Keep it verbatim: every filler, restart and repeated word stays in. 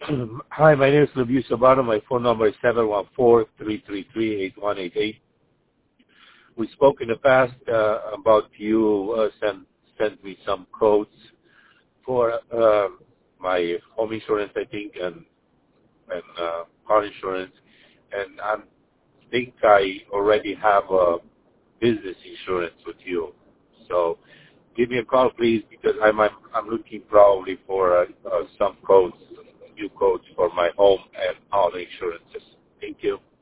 Hi, my name is Labiu Sabano. My phone number is seven one four, three three three, eight one eight eight. We spoke in the past uh, about you uh, sent sent me some quotes for uh, my home insurance, I think, and and uh, car insurance, and I think I already have a business insurance with you. So give me a call, please, because I'm I'm, I'm looking probably for uh, uh, some quotes, new quotes for my home and auto insurances. Thank you.